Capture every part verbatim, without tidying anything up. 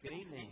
Good evening.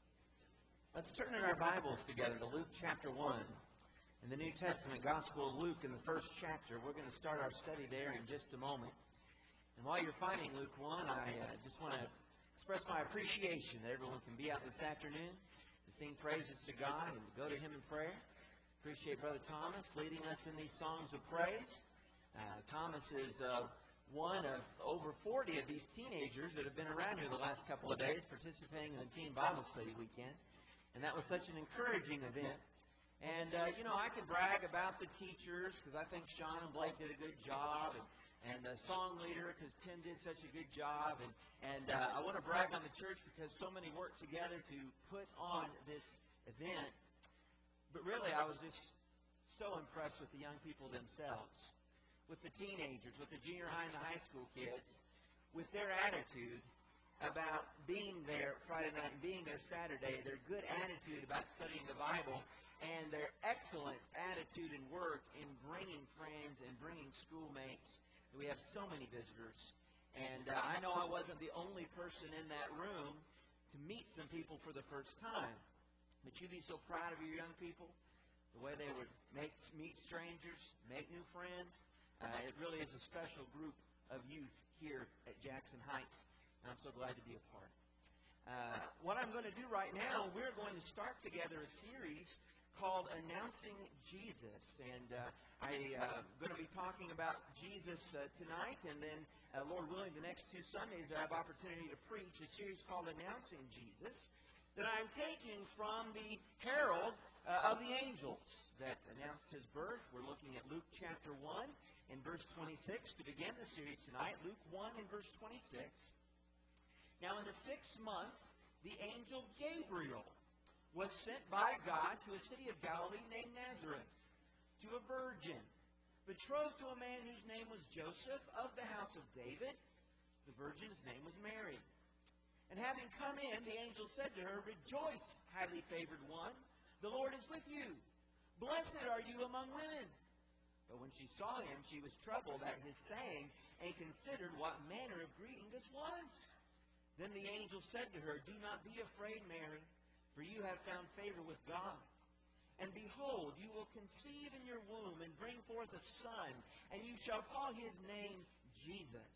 Let's turn in our Bibles together to Luke chapter one. In the New Testament, Gospel of Luke in the first chapter. We're going to start our study there in just a moment. And while you're finding Luke one, I uh, just want to express my appreciation that everyone can be out this afternoon to sing praises to God and to go to Him in prayer. Appreciate Brother Thomas leading us in these songs of praise. Uh, Thomas is uh, one of over forty of these teenagers that have been around here the last couple of days participating in the Teen Bible Study weekend. And that was such an encouraging event. And, uh, you know, I could brag about the teachers because I think Sean and Blake did a good job. And, and the song leader because Tim did such a good job. And, and uh, I want to brag on the church because so many worked together to put on this event. But really, I was just so impressed with the young people themselves, with the teenagers, with the junior high and the high school kids, with their attitude about being there Friday night and being there Saturday, their good attitude about studying the Bible, and their excellent attitude and work in bringing friends and bringing schoolmates. We have so many visitors. And uh, I know I wasn't the only person in that room to meet some people for the first time. But you'd be so proud of your young people, the way they would make meet strangers, make new friends. Uh, it really is a special group of youth here at Jackson Heights, and I'm so glad to be a part. Uh, what I'm going to do right now, we're going to start together a series called Announcing Jesus, and uh, I'm uh, going to be talking about Jesus uh, tonight, and then, uh, Lord willing, the next two Sundays I have opportunity to preach a series called Announcing Jesus that I'm taking from the Herald uh, of the Angels that announced His birth. We're looking at Luke chapter one. In verse twenty-six, to begin the series tonight, Luke one in verse twenty-six. Now in the sixth month, the angel Gabriel was sent by God to a city of Galilee named Nazareth, to a virgin, betrothed to a man whose name was Joseph, of the house of David. The virgin's name was Mary. And having come in, the angel said to her, "Rejoice, highly favored one, the Lord is with you. Blessed are you among women." But when she saw him, she was troubled at his saying, and considered what manner of greeting this was. Then the angel said to her, "Do not be afraid, Mary, for you have found favor with God. And behold, you will conceive in your womb and bring forth a son, and you shall call his name Jesus.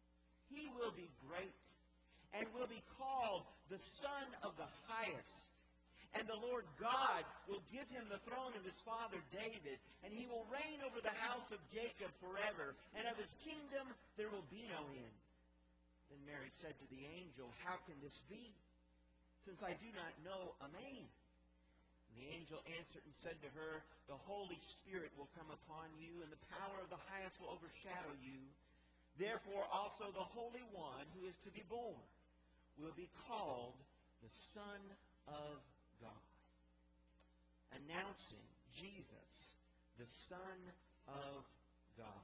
He will be great, and will be called the Son of the Highest. And the Lord God will give him the throne of his father David, and he will reign over the house of Jacob forever, and of his kingdom there will be no end." Then Mary said to the angel, "How can this be, since I do not know a man?" And the angel answered and said to her, "The Holy Spirit will come upon you, and the power of the Highest will overshadow you. Therefore also the Holy One who is to be born will be called the Son of God." Announcing Jesus, the Son of God.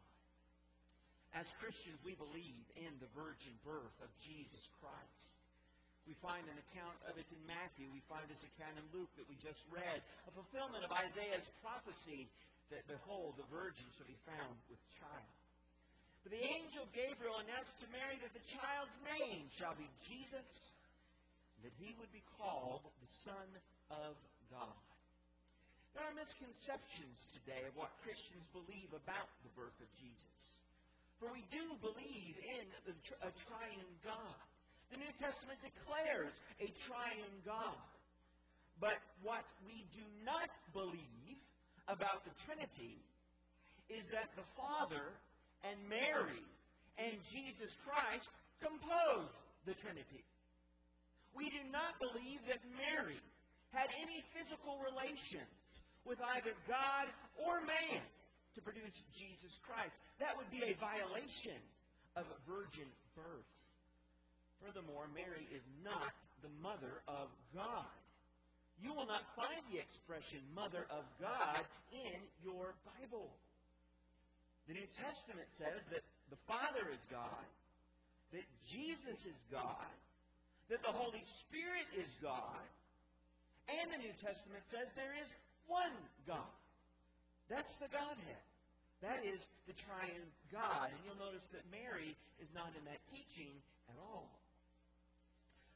As Christians, we believe in the virgin birth of Jesus Christ. We find an account of it in Matthew. We find this account in Luke that we just read. A fulfillment of Isaiah's prophecy that, behold, the virgin shall be found with child. But the angel Gabriel announced to Mary that the child's name shall be Jesus, that he would be called the Son of God. There are misconceptions today of what Christians believe about the birth of Jesus. For we do believe in a triune God. The New Testament declares a triune God. But what we do not believe about the Trinity is that the Father and Mary and Jesus Christ compose the Trinity. We do not believe that Mary had any physical relations with either God or man to produce Jesus Christ. That would be a violation of virgin birth. Furthermore, Mary is not the mother of God. You will not find the expression Mother of God in your Bible. The New Testament says that the Father is God, that Jesus is God, that the Holy Spirit is God, and the New Testament says there is one God. That's the Godhead. That is the triune God. And you'll notice that Mary is not in that teaching at all.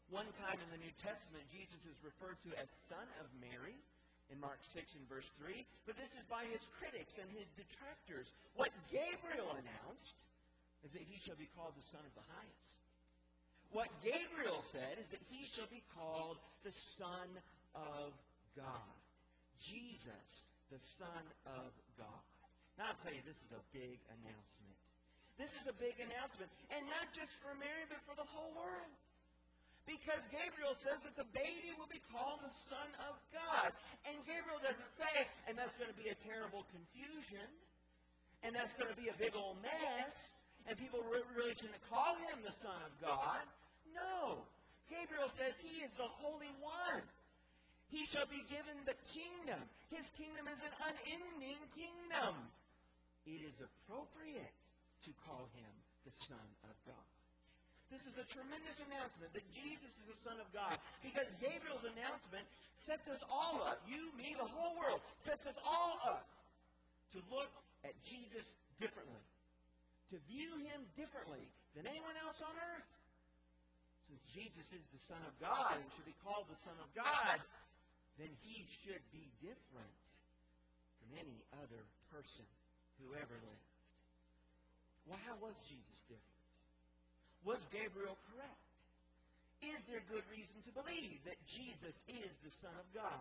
One time in the New Testament, Jesus is referred to as Son of Mary in Mark six and verse three. But this is by his critics and his detractors. What Gabriel announced is that he shall be called the Son of the Highest. What Gabriel said is that he shall be called the Son of God. Jesus, the Son of God. Now I'll tell you, this is a big announcement. This is a big announcement. And not just for Mary, but for the whole world. Because Gabriel says that the baby will be called the Son of God. And Gabriel doesn't say, and that's going to be a terrible confusion. And that's going to be a big old mess. And people really shouldn't call him the Son of God. No. Gabriel says he is the Holy One. He shall be given the kingdom. His kingdom is an unending kingdom. It is appropriate to call him the Son of God. This is a tremendous announcement that Jesus is the Son of God. Because Gabriel's announcement sets us all up, you, me, the whole world, sets us all up to look at Jesus differently. To view him differently than anyone else on earth. Since Jesus is the Son of God and should be called the Son of God, then he should be different from any other person who ever lived. Well, how was Jesus different? Was Gabriel correct? Is there good reason to believe that Jesus is the Son of God?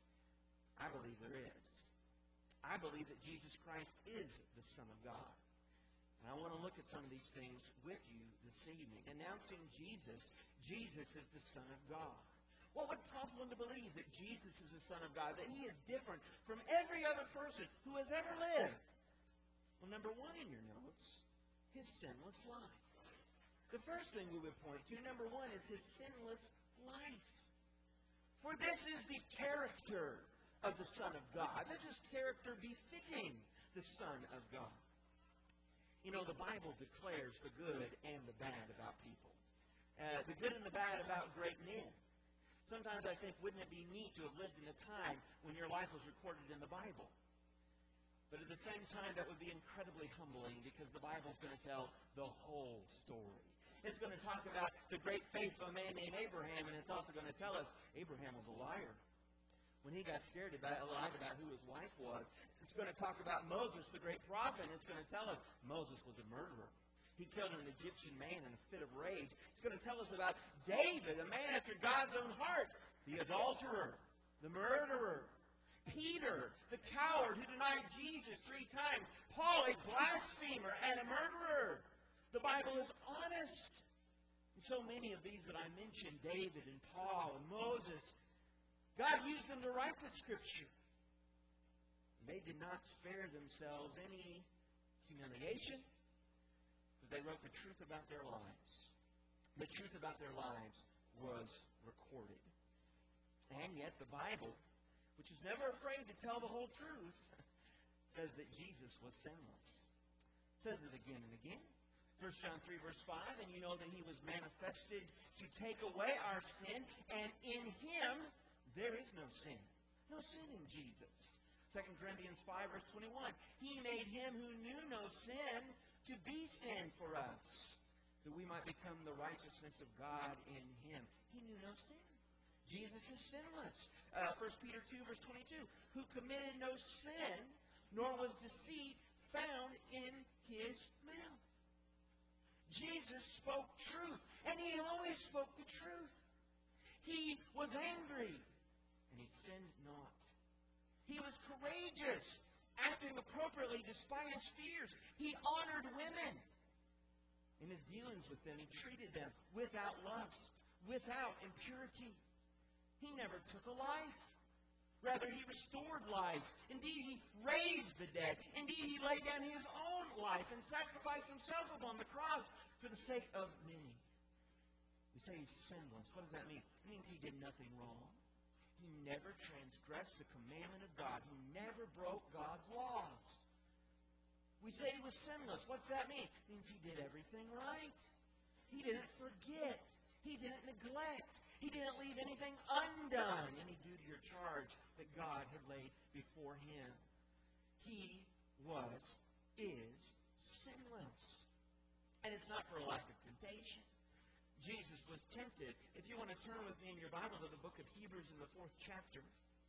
I believe there is. I believe that Jesus Christ is the Son of God. And I want to look at some of these things with you this evening. Announcing Jesus, Jesus is the Son of God. What would prompt one to believe that Jesus is the Son of God, that he is different from every other person who has ever lived? Well, number one in your notes, his sinless life. The first thing we would point to, number one, is his sinless life. For this is the character of the Son of God. This is character befitting the Son of God. You know, the Bible declares the good and the bad about people. Uh, the good and the bad about great men. Sometimes I think, wouldn't it be neat to have lived in a time when your life was recorded in the Bible? But at the same time, that would be incredibly humbling because the Bible's going to tell the whole story. It's going to talk about the great faith of a man named Abraham, and it's also going to tell us Abraham was a liar. When he got scared about lied about who his wife was, it's going to talk about Moses, the great prophet, and it's going to tell us Moses was a murderer. He killed an Egyptian man in a fit of rage. It's going to tell us about David, a man after God's own heart, the adulterer, the murderer. Peter, the coward who denied Jesus three times. Paul, a blasphemer and a murderer. The Bible is honest. And so many of these that I mentioned, David and Paul and Moses, God used them to write the Scripture. They did not spare themselves any humiliation, but they wrote the truth about their lives. The truth about their lives was recorded. And yet the Bible, which is never afraid to tell the whole truth, says that Jesus was sinless. It says it again and again. First John three, verse five, and you know that he was manifested to take away our sin, and in him there is no sin. No sin in Jesus. Second Corinthians five, verse twenty-one, he made him who knew no sin to be sin for us, that we might become the righteousness of God in him. He knew no sin. Jesus is sinless. Uh, First Peter two, verse twenty-two, who committed no sin, nor was deceit found in his mouth. Jesus spoke truth, and he always spoke the truth. He was angry, and he sinned not. He was courageous, acting appropriately despite his fears. He honored women. In his dealings with them, he treated them without lust, without impurity. He never took a life. Rather, he restored life. Indeed, he raised the dead. Indeed, he laid down his own life and sacrificed himself upon the cross for the sake of many. We say he's sinless. What does that mean? It means he did nothing wrong. He never transgressed the commandment of God. He never broke God's laws. We say he was sinless. What's that mean? It means he did everything right. He didn't forget. He didn't neglect. He didn't leave anything undone, any duty or charge that God had laid before him. He was, is sinless. And it's not for a lack of temptation. Jesus was tempted. If you want to turn with me in your Bible to the book of Hebrews in the fourth chapter,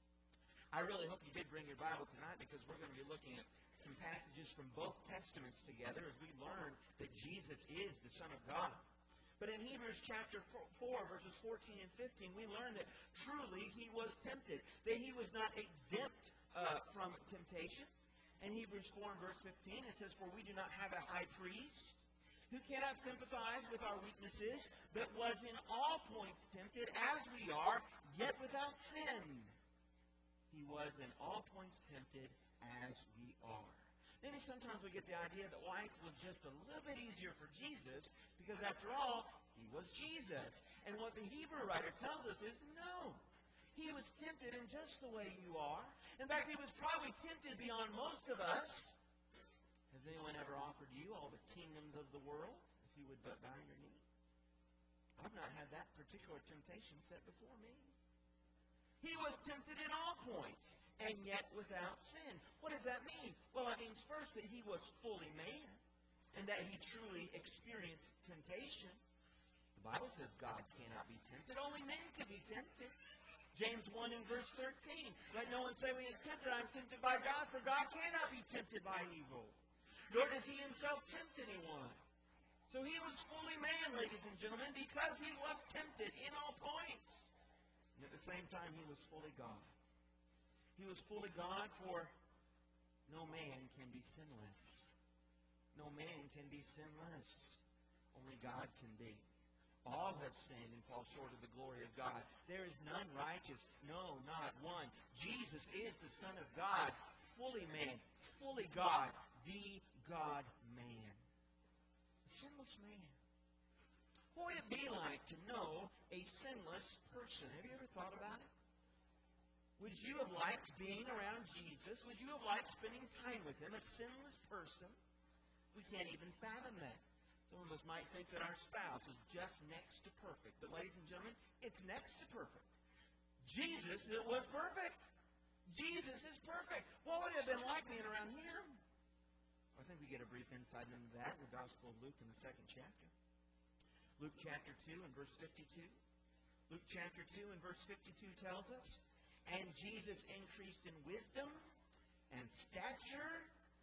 I really hope you did bring your Bible tonight, because we're going to be looking at some passages from both Testaments together as we learn that Jesus is the Son of God. But in Hebrews chapter four, verses fourteen and fifteen, we learn that truly He was tempted, that He was not exempt uh, from temptation. In Hebrews four and verse fifteen, it says, "For we do not have a high priest who cannot sympathize with our weaknesses, but was in all points tempted as we are, yet without sin." He was in all points tempted as we are. Maybe sometimes we get the idea that life was just a little bit easier for Jesus, because after all, He was Jesus. And what the Hebrew writer tells us is, no. He was tempted in just the way you are. In fact, He was probably tempted beyond most of us. Has anyone ever offered you all the kingdoms of the world, if you would but bow your knee? I've not had that particular temptation set before me. He was tempted in all points, and yet without sin. What does that mean? Well, it means first that He was fully man, and that He truly experienced temptation. The Bible says God cannot be tempted. Only men can be tempted. James one and verse thirteen. "Let no one say when he is tempted, I am tempted by God, for God cannot be tempted by evil, nor does He Himself tempt anyone." So He was fully man, ladies and gentlemen, because He was tempted in all points. And at the same time, He was fully God. He was fully God, for no man can be sinless. No man can be sinless. Only God can be. All have sinned and fall short of the glory of God. There is none righteous, no, not one. Jesus is the Son of God, fully man, fully God, the God-man. A sinless man. What would it be like to know a sinless person? Have you ever thought about it? Would you have liked being around Jesus? Would you have liked spending time with Him, a sinless person? We can't even fathom that. Some of us might think that our spouse is just next to perfect. But ladies and gentlemen, it's next to perfect. Jesus it was perfect. Jesus is perfect. What would it have been like being around Him? I think we get a brief insight into that in the Gospel of Luke in the second chapter. Luke chapter two and verse fifty-two. Luke chapter two and verse fifty-two tells us, "And Jesus increased in wisdom and stature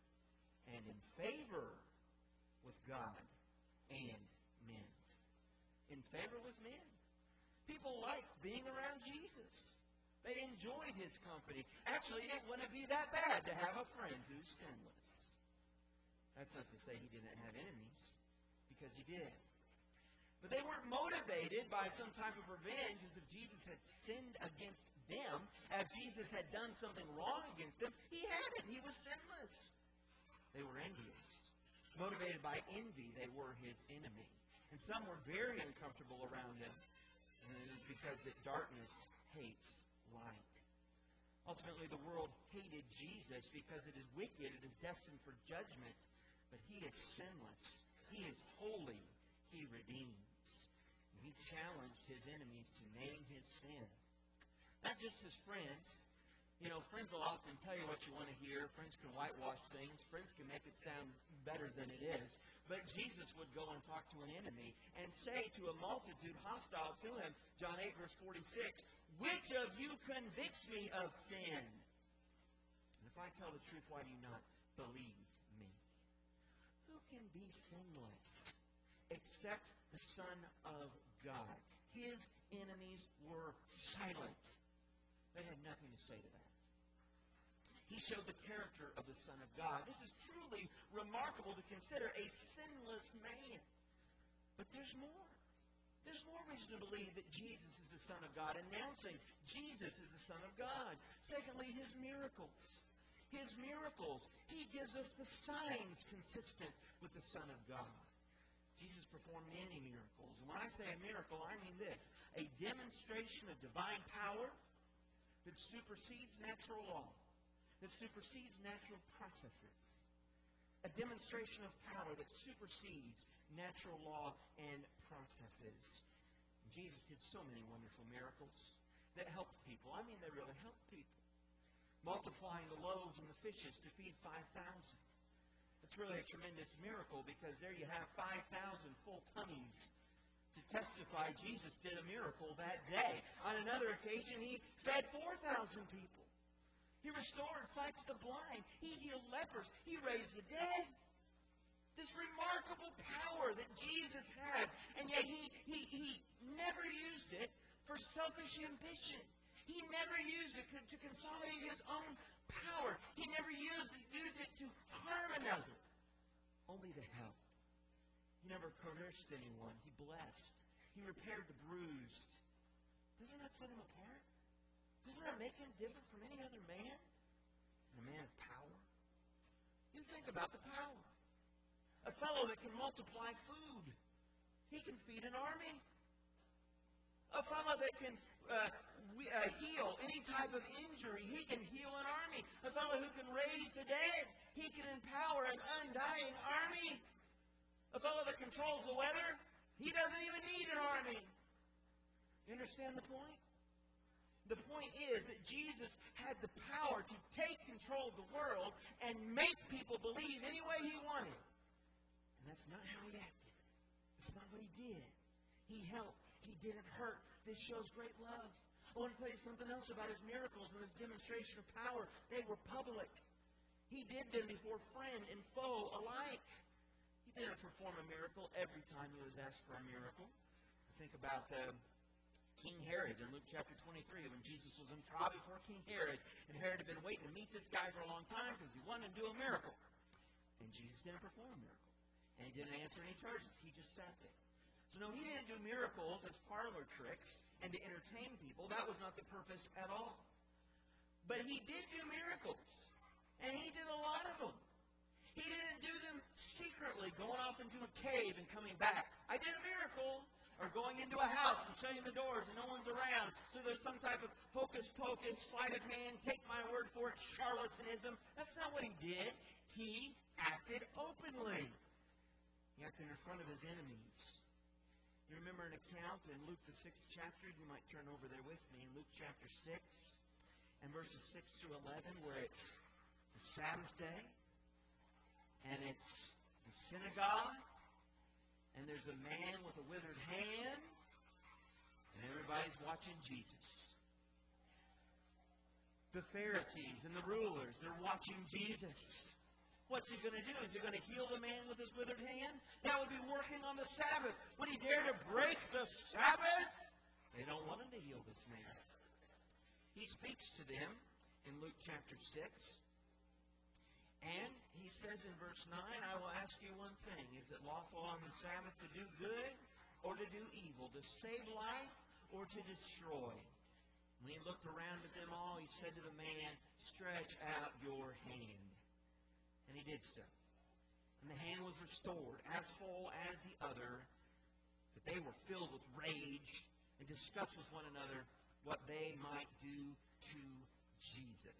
and in favor with God and men." In favor with men. People liked being around Jesus. They enjoyed His company. Actually, it wouldn't be that bad to have a friend who's sinless. That's not to say He didn't have enemies, because He did. But they weren't motivated by some type of revenge as if Jesus had sinned against them, as Jesus had done something wrong against them. He hadn't. He was sinless. They were envious. Motivated by envy, they were His enemy. And some were very uncomfortable around Him. And it is because that darkness hates light. Ultimately, the world hated Jesus because it is wicked, it is destined for judgment. But He is sinless. He is holy. He redeems. And He challenged His enemies to name His sin. Not just His friends. You know, friends will often tell you what you want to hear. Friends can whitewash things. Friends can make it sound better than it is. But Jesus would go and talk to an enemy and say to a multitude hostile to Him, John eight, verse forty-six, "Which of you convicts me of sin? And if I tell the truth, why do you not believe me?" Who can be sinless except the Son of God? His enemies were silent. They had nothing to say to that. He showed the character of the Son of God. This is truly remarkable to consider, a sinless man. But there's more. There's more reason to believe that Jesus is the Son of God, announcing Jesus is the Son of God. Secondly, His miracles. His miracles. He gives us the signs consistent with the Son of God. Jesus performed many miracles. And when I say a miracle, I mean this: a demonstration of divine power that supersedes natural law, that supersedes natural processes. A demonstration of power that supersedes natural law and processes. And Jesus did so many wonderful miracles that helped people. I mean, they really helped people. Multiplying the loaves and the fishes to feed five thousand. It's really a tremendous miracle, because there you have five thousand full tummies to testify Jesus did a miracle that day. On another occasion, He fed four thousand people. He restored sight to the blind. He healed lepers. He raised the dead. This remarkable power that Jesus had, and yet He, he, he never used it for selfish ambition. He never used it to consolidate His own power. He never used it, used it to harm another, only to help. He never cursed anyone. He blessed. He repaired the bruised. Doesn't that set Him apart? Doesn't that make Him different from any other man? And a man of power? You think about the power. A fellow that can multiply food. He can feed an army. A fellow that can uh, we, uh, heal any type of injury. He can heal an army. A fellow who can raise the dead. He can empower an undying army. A fellow that controls the weather. He doesn't even need an army. You understand the point? The point is that Jesus had the power to take control of the world and make people believe any way He wanted. And that's not how He acted. That's not what He did. He helped. He didn't hurt. This shows great love. I want to tell you something else about His miracles and His demonstration of power. They were public. He did them before friend and foe alike. He didn't perform a miracle every time He was asked for a miracle. Think about uh, King Herod in Luke chapter twenty-three, when Jesus was in trial before King Herod, and Herod had been waiting to meet this guy for a long time because he wanted to do a miracle. And Jesus didn't perform a miracle. And He didn't answer any charges. He just sat there. So no, He didn't do miracles as parlor tricks and to entertain people. That was not the purpose at all. But He did do miracles. And He did a lot of them. He didn't do them secretly, going off into a cave and coming back. I did a miracle. Or going into a house and shutting the doors and no one's around. So there's some type of hocus-pocus, sleight of hand, take my word for it, charlatanism. That's not what He did. He acted openly. He acted in front of His enemies. You remember an account in Luke the sixth chapter? You might turn over there with me. In Luke chapter six and verses six through eleven, where it's the Sabbath day and it's the synagogue. And there's a man with a withered hand, and everybody's watching Jesus. The Pharisees and the rulers, they're watching Jesus. What's He going to do? Is He going to heal the man with his withered hand? That would be working on the Sabbath. Would He dare to break the Sabbath? They don't want Him to heal this man. He speaks to them in Luke chapter six. And He says in verse nine, I will ask you one thing. Is it lawful on the Sabbath to do good or to do evil? To save life or to destroy? When He looked around at them all, He said to the man, stretch out your hand. And he did so. And the hand was restored, as whole as the other. But they were filled with rage and discussed with one another what they might do to Jesus.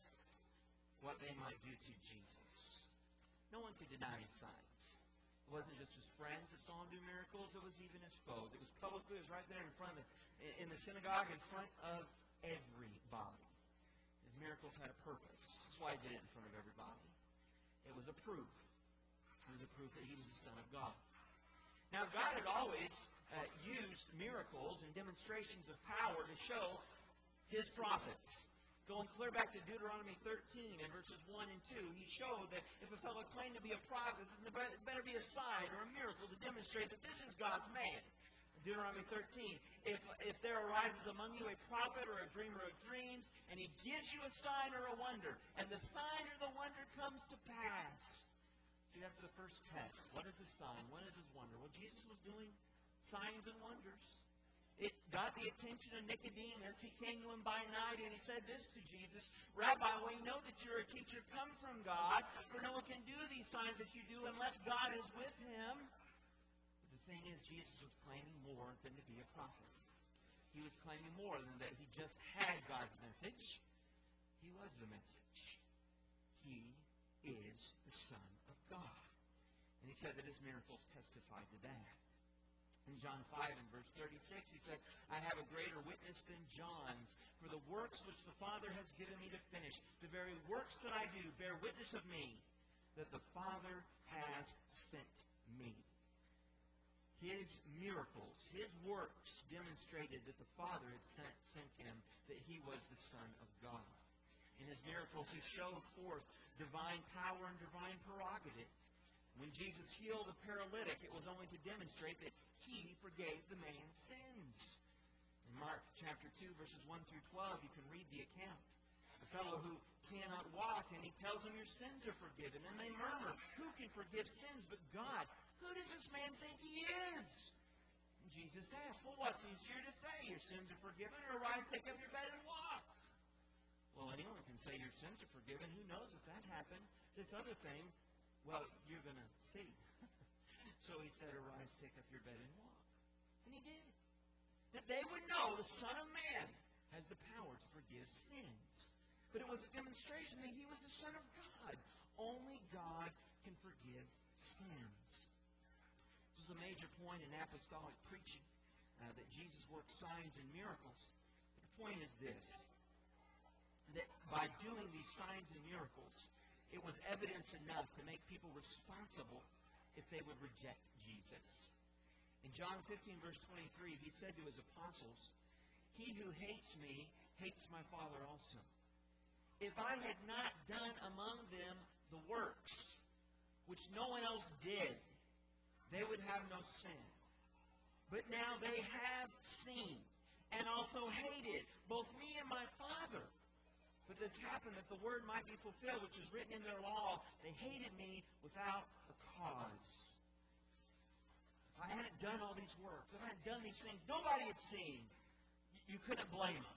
What they might do to Jesus. No one could deny His signs. It wasn't just His friends that saw Him do miracles. It was even His foes. It was publicly. It was right there in front of, in the synagogue, in front of everybody. His miracles had a purpose. That's why He did it in front of everybody. It was a proof. It was a proof that He was the Son of God. Now, God had always uh, used miracles and demonstrations of power to show His prophets. Going clear back to Deuteronomy thirteen and verses one and two, He showed that if a fellow claimed to be a prophet, there better be a sign or a miracle to demonstrate that this is God's man. Deuteronomy thirteen, if if there arises among you a prophet or a dreamer of dreams, and he gives you a sign or a wonder, and the sign or the wonder comes to pass. See, that's the first test. What is the sign? What is His wonder? Well, Jesus was doing signs and wonders. It got the attention of Nicodemus. He came to Him by night and he said this to Jesus, Rabbi, we know that you're a teacher come from God, for no one can do these signs that you do unless God is with him. But the thing is, Jesus was claiming more than to be a prophet. He was claiming more than that he just had God's message. He was the message. He is the Son of God. And He said that His miracles testified to that. In John five and verse thirty-six, He said, I have a greater witness than John's, for the works which the Father has given me to finish, the very works that I do, bear witness of me, that the Father has sent me. His miracles, His works demonstrated that the Father had sent, sent Him, that He was the Son of God. In His miracles, He showed forth divine power and divine prerogative. When Jesus healed the paralytic, it was only to demonstrate that He forgave the man's sins. In Mark chapter two, verses one through twelve, you can read the account. A fellow who cannot walk, and He tells him, your sins are forgiven. And they murmur, who can forgive sins but God? Who does this man think He is? And Jesus asked, well, what's easier to say? Your sins are forgiven, or rise, take up your bed and walk? Well, anyone can say your sins are forgiven. Who knows if that happened? This other thing, well, you're going to see. So He said, arise, take up your bed and walk. And He did. That they would know the Son of Man has the power to forgive sins. But it was a demonstration that He was the Son of God. Only God can forgive sins. This is a major point in apostolic preaching, uh, that Jesus worked signs and miracles. But the point is this, that by doing these signs and miracles, it was evidence enough to make people responsible if they would reject Jesus. In John fifteen, verse twenty-three, He said to His apostles, he who hates me hates my Father also. If I had not done among them the works which no one else did, they would have no sin. But now they have seen and also hated both me and my Father. But this happened that the word might be fulfilled, which is written in their law. They hated me without a cause. If I hadn't done all these works, if I hadn't done these things nobody had seen, you couldn't blame them.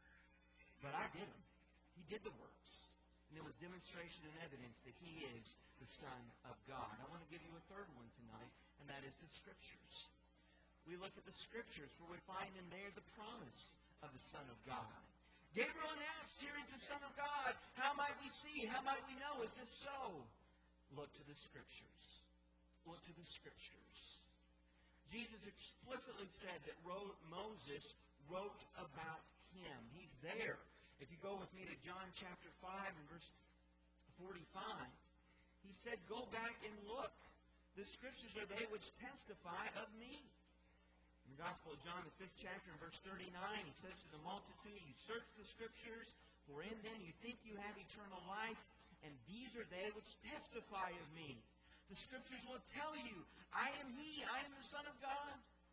But I did them. He did the works. And it was demonstration and evidence that He is the Son of God. I want to give you a third one tonight, and that is the Scriptures. We look at the Scriptures, for we find in there the promise of the Son of God. Gabriel announced, here is the Son of God. How might we see? How might we know? Is this so? Look to the Scriptures. Look to the Scriptures. Jesus explicitly said that Moses wrote about Him. He's there. If you go with me to John chapter five and verse forty-five, He said, go back and look. The Scriptures are they which testify of me. In the Gospel of John, the fifth chapter, and verse thirty-nine, He says to the multitude, you search the Scriptures, for in them you think you have eternal life, and these are they which testify of me. The Scriptures will tell you, I am He, I am the Son of God.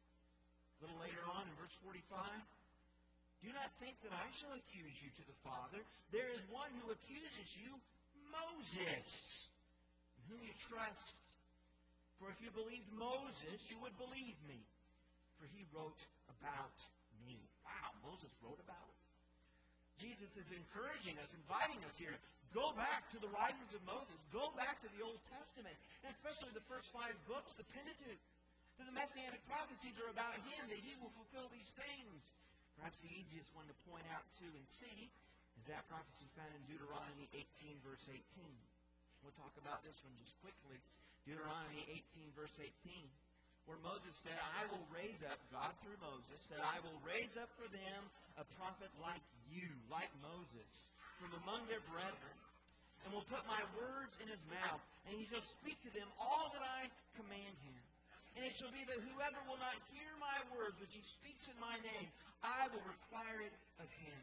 A little later on in verse forty-five, do not think that I shall accuse you to the Father. There is one who accuses you, Moses, in whom you trust. For if you believed Moses, you would believe me, for he wrote about me. Wow, Moses wrote about it. Jesus is encouraging us, inviting us here. Go back to the writings of Moses. Go back to the Old Testament, and especially the first five books, the Pentateuch. The Messianic prophecies are about Him, that He will fulfill these things. Perhaps the easiest one to point out to and see is that prophecy found in Deuteronomy eighteen, verse eighteen. We'll talk about this one just quickly. Deuteronomy eighteen, verse eighteen, where Moses said, I will raise up, God through Moses, said, I will raise up for them a prophet like you, like Moses, from among their brethren, and will put my words in his mouth, and he shall speak to them all that I command him. And it shall be that whoever will not hear my words, which he speaks in my name, I will require it of him.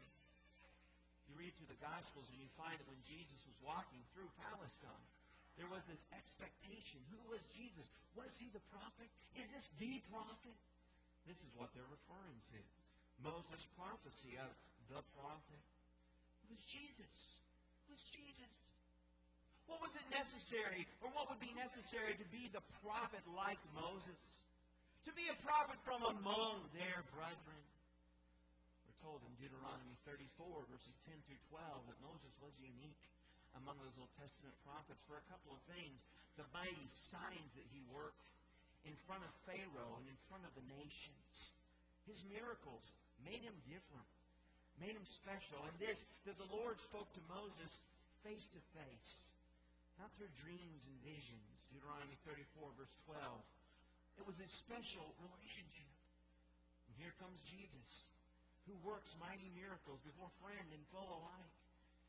You read through the Gospels and you find that when Jesus was walking through Palestine, there was this expectation. Who was Jesus? Was He the prophet? Is this the prophet? This is what they're referring to. Moses' prophecy of the prophet. It was Jesus. It was Jesus. What was it necessary, or what would be necessary to be the prophet like Moses? To be a prophet from among their brethren. We're told in Deuteronomy thirty-four, verses ten through twelve, that Moses was unique among those Old Testament prophets for a couple of things. The mighty signs that he worked in front of Pharaoh and in front of the nations. His miracles made him different, made him special. And this, that the Lord spoke to Moses face to face. Not through dreams and visions. Deuteronomy thirty-four, verse twelve. It was a special relationship. And here comes Jesus, who works mighty miracles before friend and foe alike.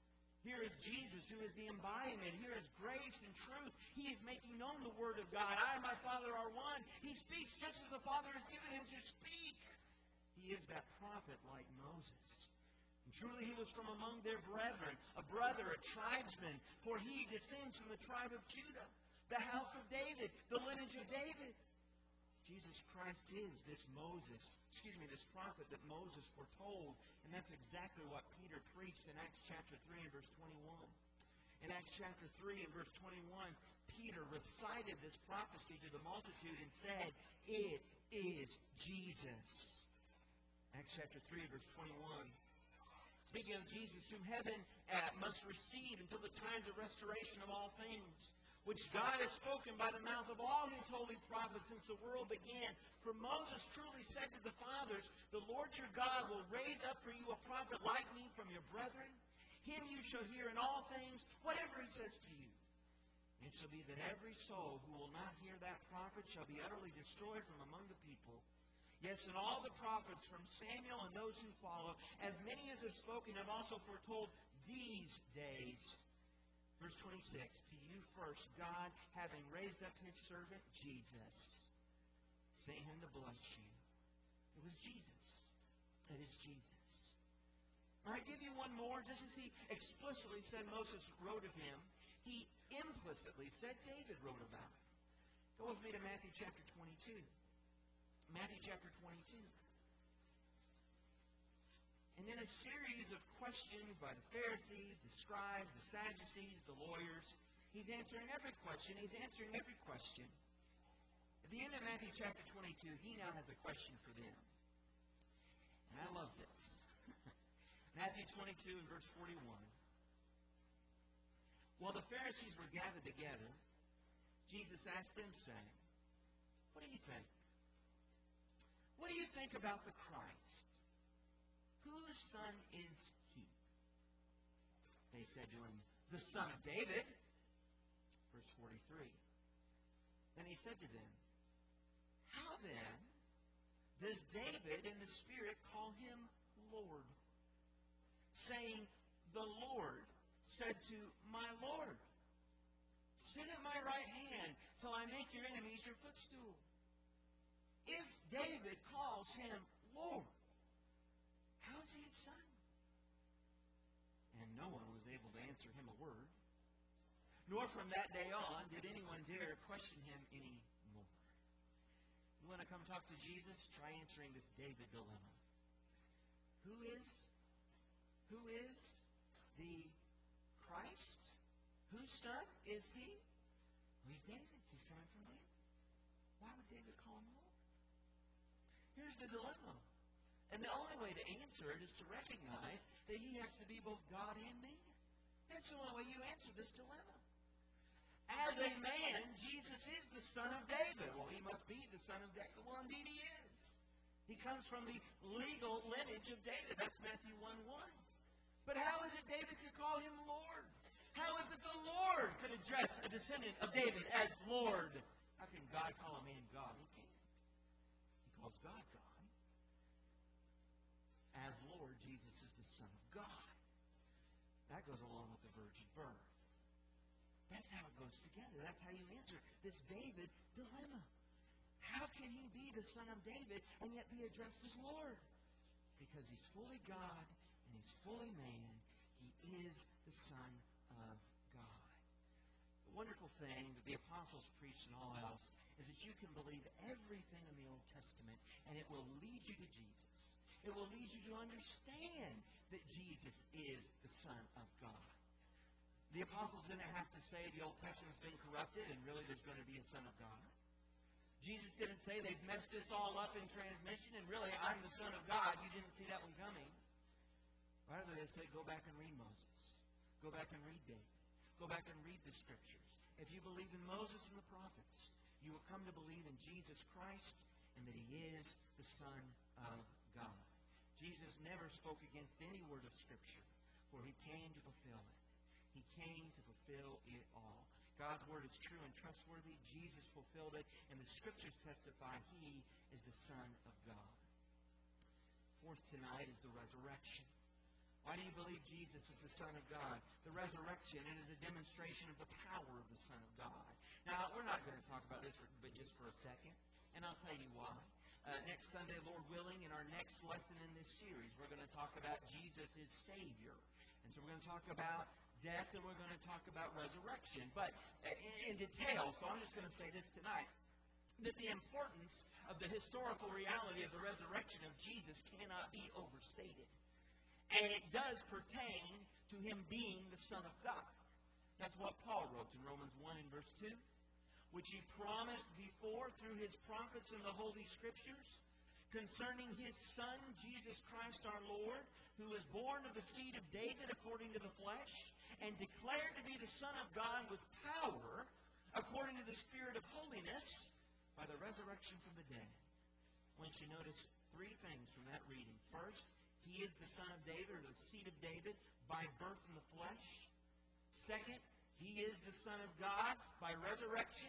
Here is Jesus, who is the embodiment. Here is grace and truth. He is making known the Word of God. I and my Father are one. He speaks just as the Father has given him to speak. He is that prophet like Moses. And truly he was from among their brethren, a brother, a tribesman, for he descends from the tribe of Judah, the house of David, the lineage of David. Jesus Christ is this Moses, excuse me, this prophet that Moses foretold. And that's exactly what Peter preached in Acts chapter three and verse twenty-one. In Acts chapter three and verse twenty-one, Peter recited this prophecy to the multitude and said, "It is Jesus." Acts chapter three, verse twenty-one. Speaking of Jesus, whom heaven uh, must receive until the times of restoration of all things, which God has spoken by the mouth of all His holy prophets since the world began. For Moses truly said to the fathers, "The Lord your God will raise up for you a prophet like me from your brethren. Him you shall hear in all things, whatever He says to you. And it shall be that every soul who will not hear that prophet shall be utterly destroyed from among the people. Yes, and all the prophets from Samuel and those who follow, as many as have spoken, have also foretold these days." Verse twenty-six, "To you first, God, having raised up His servant Jesus, sent Him to bless you." It was Jesus. It is Jesus. I give you one more. Just as He explicitly said Moses wrote of Him, He implicitly said David wrote about Him. Go with me to Matthew chapter twenty-two. Matthew chapter twenty-two. And in a series of questions by the Pharisees, the scribes, the Sadducees, the lawyers, He's answering every question. He's answering every question. At the end of Matthew chapter twenty-two, He now has a question for them. And I love this. Matthew twenty-two and verse forty-one. While the Pharisees were gathered together, Jesus asked them, saying, "What do you think? What do you think about the Christ? Whose son is He?" They said to Him, "The son of David." Verse forty-three. Then He said to them, "How then does David in the Spirit call Him Lord, saying, 'The Lord said to my Lord, sit at my right hand till I make your enemies your footstool'? If David calls Him Lord, how is He His son?" And no one was able to answer Him a word. Nor from that day on did anyone dare question Him any more. You want to come talk to Jesus? Try answering this David dilemma. Who is, who is the Christ? Whose son is He? Well, He's David's. He's coming from David. Why would David call Him Lord? Here's the dilemma. And the only way to answer it is to recognize that He has to be both God and man. That's the only way you answer this dilemma. As a man, Jesus is the son of David. Well, He must be the son of David. Well, indeed He is. He comes from the legal lineage of David. That's Matthew one one. But how is it David could call Him Lord? How is it the Lord could address a descendant of David as Lord? How can God call a man God? He can't. He calls God God. As Lord, Jesus is the Son of God. That goes along with the virgin birth. That's how it goes together. That's how you answer this David dilemma. How can He be the Son of David and yet be addressed as Lord? Because He's fully God and He's fully man. He is the Son of God. The wonderful thing that the apostles preached and all else is that you can believe everything in the Old Testament and it will lead you to Jesus. It will lead you to understand that Jesus is the Son of God. The apostles didn't have to say the Old Testament's been corrupted and really there's going to be a Son of God. Jesus didn't say they've messed this all up in transmission and really I'm the Son of God. You didn't see that one coming. Rather, they say go back and read Moses. Go back and read David. Go back and read the Scriptures. If you believe in Moses and the prophets, you will come to believe in Jesus Christ and that He is the Son of God. Jesus never spoke against any word of Scripture, for He came to fulfill it. He came to fulfill it all. God's Word is true and trustworthy. Jesus fulfilled it, and the Scriptures testify He is the Son of God. Fourth tonight is the resurrection. Why do you believe Jesus is the Son of God? The resurrection, it is a demonstration of the power of the Son of God. Now, we're not going to talk about this for, but just for a second, and I'll tell you why. Uh, next Sunday, Lord willing, in our next lesson in this series, we're going to talk about Jesus as Savior. And so we're going to talk about death, and we're going to talk about resurrection. But in, in detail, so I'm just going to say this tonight, that the importance of the historical reality of the resurrection of Jesus cannot be overstated. And it does pertain to Him being the Son of God. That's what Paul wrote in Romans one and verse two, which He promised before through His prophets in the Holy Scriptures concerning His Son, Jesus Christ our Lord, who was born of the seed of David according to the flesh, and declared to be the Son of God with power according to the Spirit of holiness by the resurrection from the dead. I want you to notice three things from that reading. First, He is the Son of David, or the seed of David, by birth in the flesh. Second, He is the Son of God by resurrection.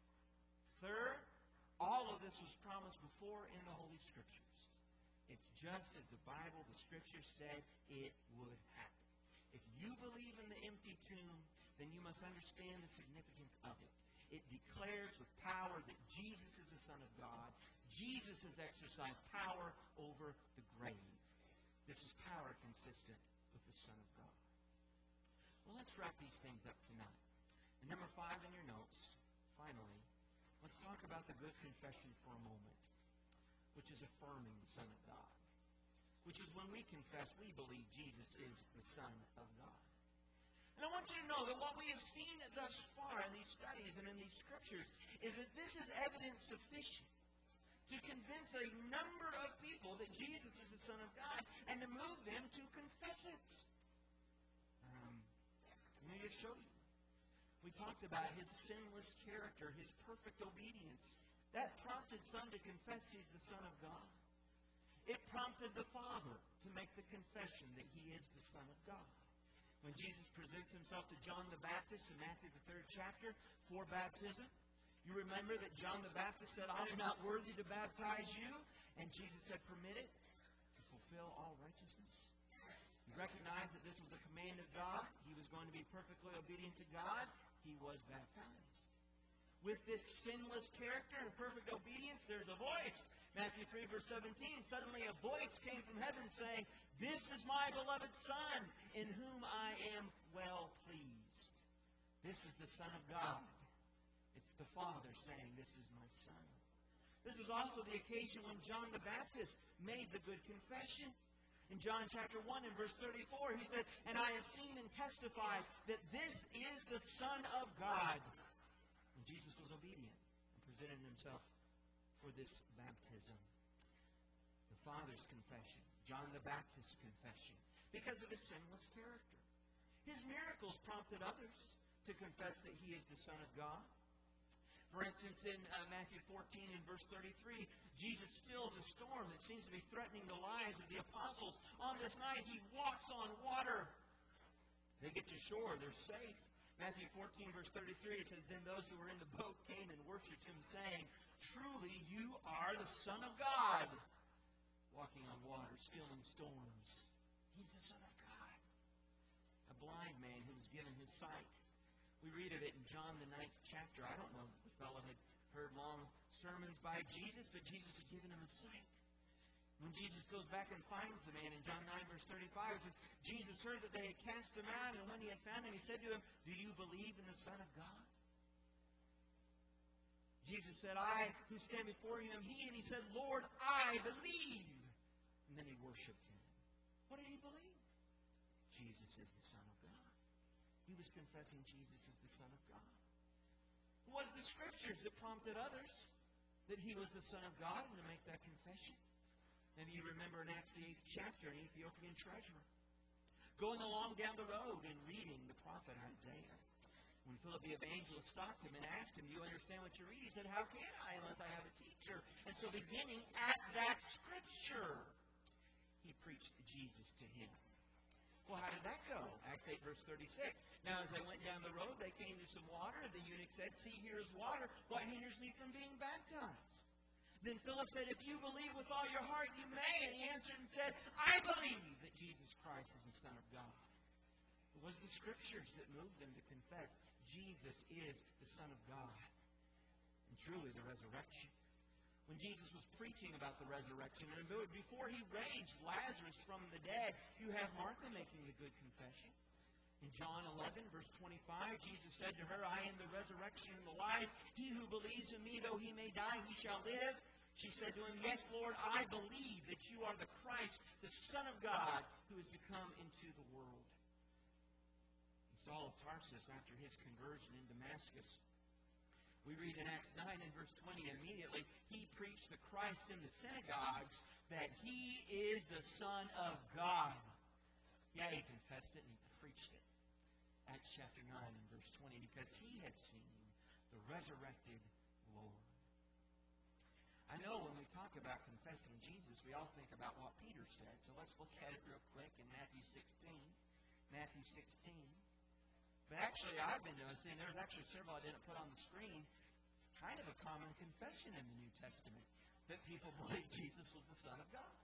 Third, all of this was promised before in the Holy Scriptures. It's just as the Bible, the Scriptures said it would happen. If you believe in the empty tomb, then you must understand the significance of it. It declares with power that Jesus is the Son of God. Jesus has exercised power over the grave. This is power consistent with the Son of God. Well, let's wrap these things up tonight. And number five in your notes, finally, let's talk about the good confession for a moment, which is affirming the Son of God. Which is when we confess, we believe Jesus is the Son of God. And I want you to know that what we have seen thus far in these studies and in these Scriptures is that this is evidence sufficient to convince a number of people that Jesus is the Son of God and to move them to confess it. Um, let me just show you. We talked about His sinless character, His perfect obedience. That prompted some to confess He's the Son of God. It prompted the Father to make the confession that He is the Son of God. When Jesus presents Himself to John the Baptist in Matthew the third chapter for baptism, you remember that John the Baptist said, I am not worthy to baptize you. And Jesus said, permit it to fulfill all righteousness. He recognized that this was a command of God. He was going to be perfectly obedient to God. He was baptized. With this sinless character and perfect obedience, there's a voice. Matthew three, verse seventeen, suddenly a voice came from heaven saying, this is my beloved Son, in whom I am well pleased. This is the Son of God. It's the Father saying, this is my Son. This is also the occasion when John the Baptist made the good confession. In John chapter one and verse thirty-four, he said, and I have seen and testified that this is the Son of God. And Jesus was obedient and presented Himself for this baptism. The Father's confession, John the Baptist's confession, because of His sinless character. His miracles prompted others to confess that He is the Son of God. For instance, in uh, Matthew fourteen and verse thirty-three, Jesus stills a storm that seems to be threatening the lives of the apostles. On this night, He walks on water. They get to shore. They're safe. Matthew fourteen, verse thirty-three, it says, then those who were in the boat came and worshipped Him, saying, truly, you are the Son of God. Walking on water, stilling storms. He's the Son of God. A blind man who was given his sight. We read of it in John the ninth chapter. I don't know if the fellow had heard long sermons by Jesus, but Jesus had given him his sight. When Jesus goes back and finds the man in John nine, verse thirty-five, it says, Jesus heard that they had cast him out, and when he had found him, He said to him, do you believe in the Son of God? Jesus said, I who stand before you am He. And he said, Lord, I believe. And then he worshipped Him. What did he believe? Jesus is the Son of God. He was confessing Jesus as the Son of God. It was the Scriptures that prompted others that He was the Son of God and to make that confession. Maybe you remember in Acts the eighth chapter, an Ethiopian treasurer going along down the road and reading the prophet Isaiah. When Philip the evangelist stopped him and asked him, do you understand what you read? He said, how can I unless I have a teacher? And so beginning at that Scripture, he preached Jesus to him. Well, how did that go? Acts eight, verse thirty-six. Now, as they went down the road, they came to some water. The eunuch said, see, here is water. What hinders me from being baptized? Then Philip said, if you believe with all your heart, you may. And he answered and said, I believe that Jesus Christ is the Son of God. It was the Scriptures that moved them to confess Jesus is the Son of God. And truly the resurrection. When Jesus was preaching about the resurrection, and before He raised Lazarus from the dead, you have Martha making the good confession. In John eleven, verse twenty-five, Jesus said to her, I am the resurrection and the life. He who believes in me, though he may die, he shall live. She said to Him, Yes, Lord, I believe that you are the Christ, the Son of God, who is to come into the world. And Saul of Tarsus, after his conversion in Damascus, we read in Acts nine and verse twenty, immediately he preached the Christ in the synagogues, that He is the Son of God. Yeah, he confessed it and he preached it. Acts chapter nine and verse twenty, because he had seen the resurrected Lord. I know when we talk about confessing Jesus, we all think about what Peter said. So let's look at it real quick in Matthew sixteen. Matthew sixteen. But actually, I've been noticing there's actually several I didn't put on the screen. It's kind of a common confession in the New Testament that people believe Jesus was the Son of God.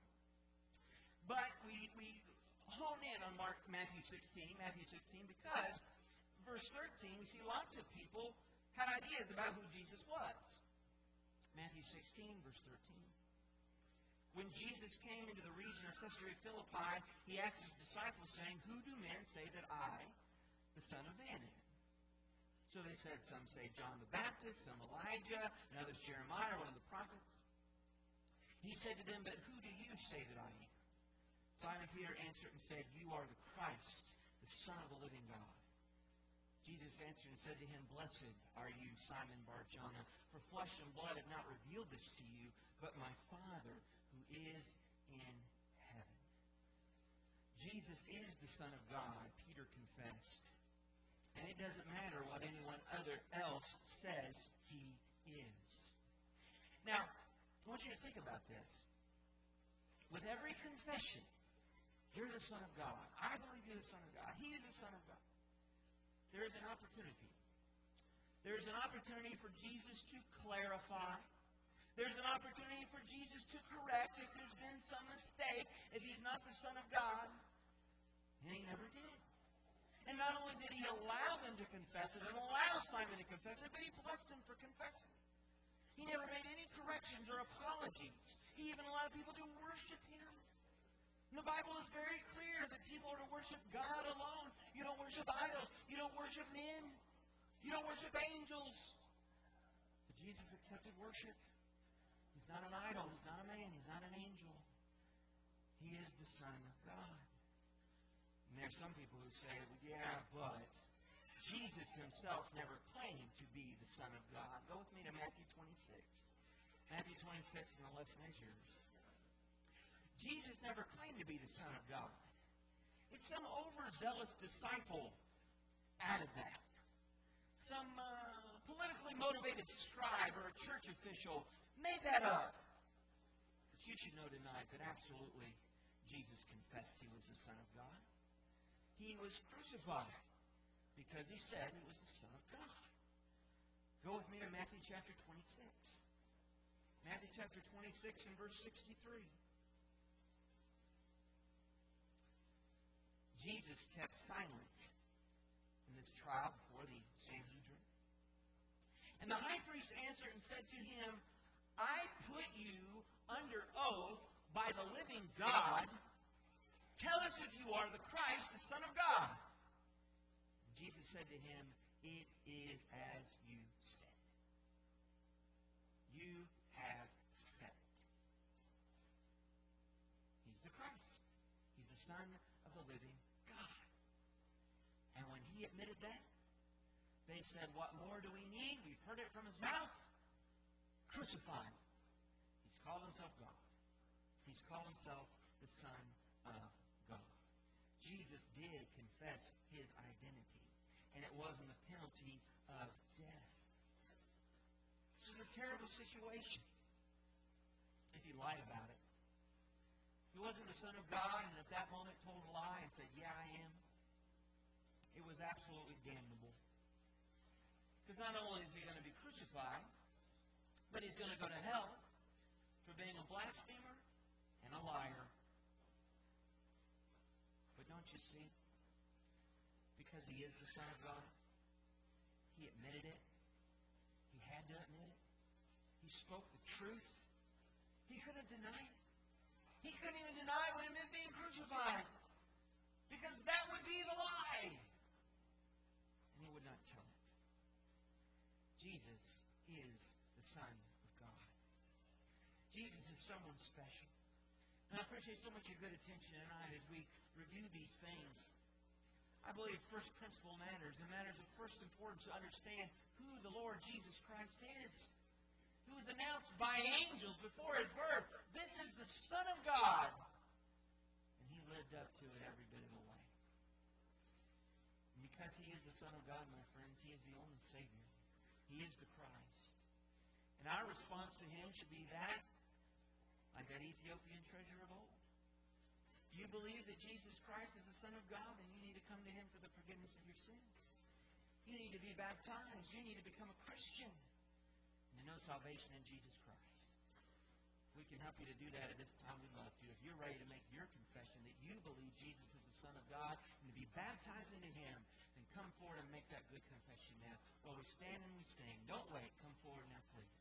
But we we hone in on Mark Matthew sixteen, Matthew sixteen, because verse thirteen, we see lots of people had ideas about who Jesus was. Matthew sixteen, verse thirteen. When Jesus came into the region of Caesarea Philippi, He asked His disciples, saying, Who do men say that I, the Son of Man, am? So they said, some say John the Baptist, some Elijah, and others Jeremiah, one of the prophets. He said to them, But who do you say that I am? Simon Peter answered and said, You are the Christ, the Son of the living God. Jesus answered and said to him, Blessed are you, Simon Bar-Jonah, for flesh and blood have not revealed this to you, but my Father who is in heaven. Jesus is the Son of God, Peter confessed. And it doesn't matter what anyone other else says He is. Now, I want you to think about this. With every confession, you're the Son of God. I believe you're the Son of God. He is the Son of God. There is an opportunity. There is an opportunity for Jesus to clarify. There's an opportunity for Jesus to correct if there's been some mistake, if He's not the Son of God. And He never did. And not only did He allow them to confess it and allow Simon to confess it, but He blessed him for confessing it. He never made any corrections or apologies. He even allowed people to worship Him. And the Bible is very clear that people are to worship God alone. You don't worship idols. You don't worship men. You don't worship angels. But Jesus accepted worship. He's not an idol. He's not a man. He's not an angel. He is the Son of God. And there are some people who say, well, yeah, but Jesus Himself never claimed to be the Son of God. Go with me to Matthew twenty-six. Matthew twenty-six, and the lesson is yours. Jesus never claimed to be the Son of God. It's some overzealous disciple added that. Some uh, politically motivated scribe or a church official made that up. But you should know tonight that absolutely Jesus confessed He was the Son of God. He was crucified because He said He was the Son of God. Go with me to Matthew chapter twenty-six. Matthew chapter twenty-six and verse sixty-three. Jesus kept silent in this trial before the Sanhedrin. And the high priest answered and said to him, I put you under oath by the living God. Tell us if you are the Christ, the Son of God. And Jesus said to him, It is as you said. You have said it. He's the Christ. He's the Son of the living God. And when He admitted that, they said, What more do we need? We've heard it from His mouth. Crucify Him. He's called Himself God. He's called Himself the Son of God. Jesus did confess His identity, and it wasn't the penalty of death. This is a terrible situation if He lied about it. If He wasn't the Son of God and at that moment told a lie and said, Yeah, I am, it was absolutely damnable. Because not only is He going to be crucified, but He's going to go to hell for being a blasphemer and a liar. But don't don't you see? Because He is the Son of God. He admitted it. He had to admit it. He spoke the truth. He couldn't deny it. He couldn't even deny when He meant being crucified. Because that would be the lie. And He would not tell it. Jesus is the Son of God. Jesus is someone special. And I appreciate so much your good attention tonight as we review these things. I believe first principle matters. It matters of first importance to understand who the Lord Jesus Christ is. Who was announced by angels before His birth. This is the Son of God. And He lived up to it every bit of the way. And because He is the Son of God, my friends, He is the only Savior. He is the Christ. And our response to Him should be that, like that Ethiopian treasure of old. Do you believe that Jesus Christ is the Son of God? Then you need to come to Him for the forgiveness of your sins. You need to be baptized. You need to become a Christian. And to know salvation in Jesus Christ. We can help you to do that at this time. We'd love to. If you're ready to make your confession that you believe Jesus is the Son of God and to be baptized into Him, then come forward and make that good confession now. While we stand and we sing, don't wait. Come forward now, please.